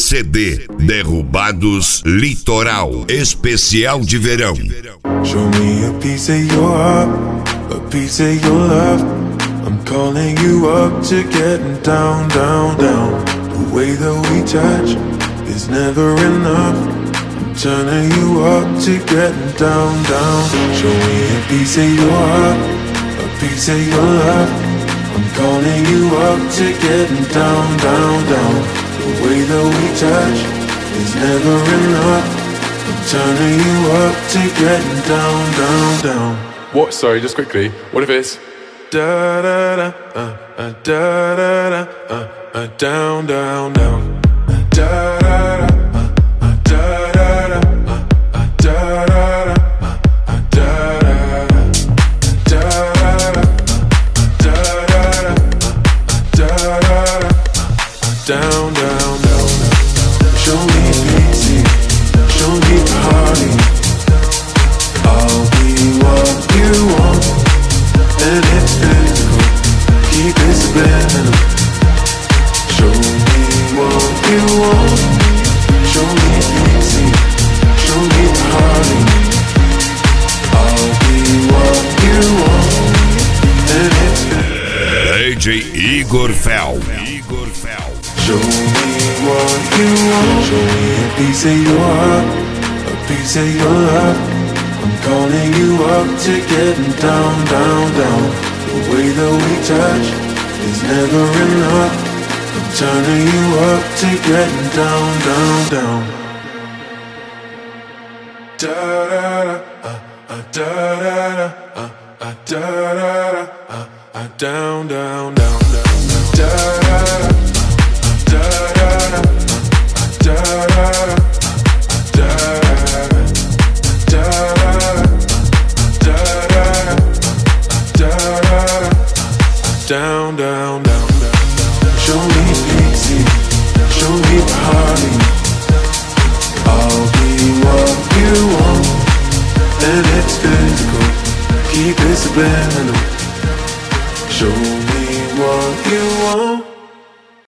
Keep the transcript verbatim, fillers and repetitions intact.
C D Derrubados Litoral Especial de Verão. Show me a piece of your heart, a piece of your love. I'm calling you up to getting down, down, down. The way that we touch is never enough. I'm turning you up to getting down, down. Show me a piece of your heart, a piece of your love. I'm calling you up to getting down, down, down. The way that we touch is never enough. I'm turning you up to getting down, down, down. What? Sorry, just quickly. What if it's da da da uh, uh, da da da uh, uh, down, down, down. Uh, da da da uh, uh, da da da uh, uh, da da da uh, uh, da da da da da da da da da down, down, down. Show me pity, show me party. I'll be what you want, and it's physical. Keep it subliminal. Show me what you want. Show me pity, show me party. I'll be what you want, and it's physical. D J Igor Fel. Igor Fel. Show me what you want. Show me a piece of your heart, a piece of your love. I'm calling you up to getting down, down, down. The way that we touch is never enough. I'm turning you up to getting down, down, down. Da da da, uh, uh, da da da, uh, uh, da da da, uh, uh, down, down, down, down, da da da. Da da da, da da da, da da da, da da da, down, down, down, down. Show me pity, show me party. I'll be what you want, and it's physical. Keep it subliminal. Show me what you want.